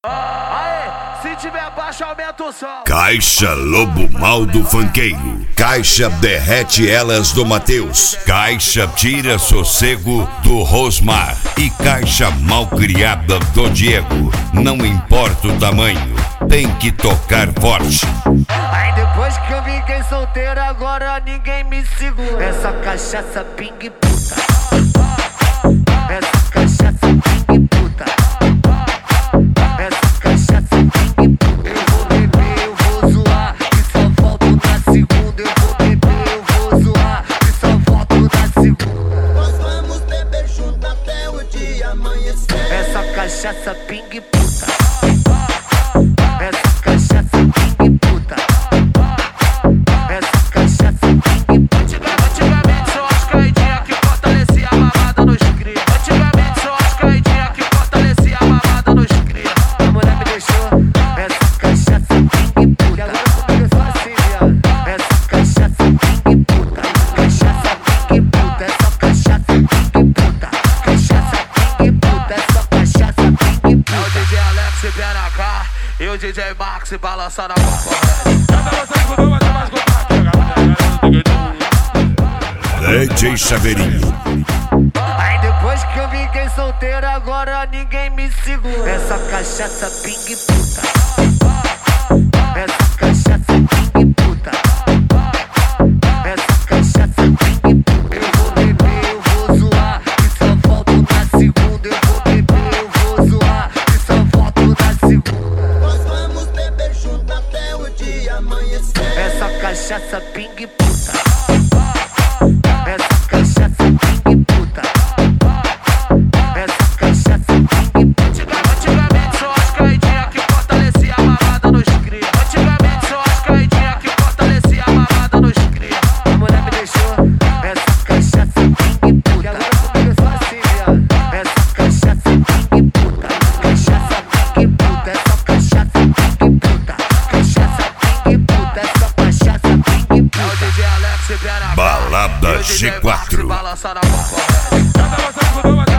Aê, se tiver baixo, aumenta o som. Caixa Lobo Mal do Funkeiro. Caixa derrete elas do Mateus. Caixa tira sossego do Rosmar. E caixa mal criada do Diego. Não importa o tamanho, tem que tocar forte. Aí depois que eu fiquei solteiro, agora ninguém me segura. Essa cachaça ping puta. Essa cachaça ping puta. Essa cachaça ping puta. Eu vou beber, eu vou zoar, e só volto na segunda. Eu vou beber, eu vou zoar, e só volto na segunda. Nós vamos beber junto até o dia amanhecer. Essa cachaça ping puta. Essa cachaça ping puta. Essa cachaça ping puta. Antigamente só as caidinhas que fortalecia a mamada nos cria. Antigamente só as caidinhas que fortalecia a mamada nos cria. A mulher me deixou essa cachaça ping puta. E agora comigo é só assim, viado. Essa cachaça ping puta. Cachaça ping puta. É só cachaça ping puta. Cachaça ping puta. É só cachaça ping puta. É o DJ Alex e BNK e o DJ Max balançando a concorrência. DJ Chaveirinho. Aí depois que eu fiquei solteiro, agora ninguém me segura. Essa cachaça ping puta. Essa cachaça ping puta. Essa cachaça ping puta. Eu vou beber, eu vou zoar, e só volto na segunda. Eu vou beber, eu vou zoar, e só volto na segunda. Nós vamos beber junto até o dia amanhecer. Essa cachaça ping puta. Essa cachaça ping puta. Essa cachaça ping puta. Antigamente só as caidinhas que fortalecia a mamada nos cria. Antigamente só as caidinhas que fortalecia a mamada nos cria. A mulher me deixou essa cachaça ping puta. E agora comigo é só assim, viado. Essa cachaça ping puta. Cachaça ping puta. É só cachaça ping puta. Cachaça ping puta. É só cachaça ping puta. É o DJ Alex e BNK. Balada E o DJ Max G4. balançando a concorrência.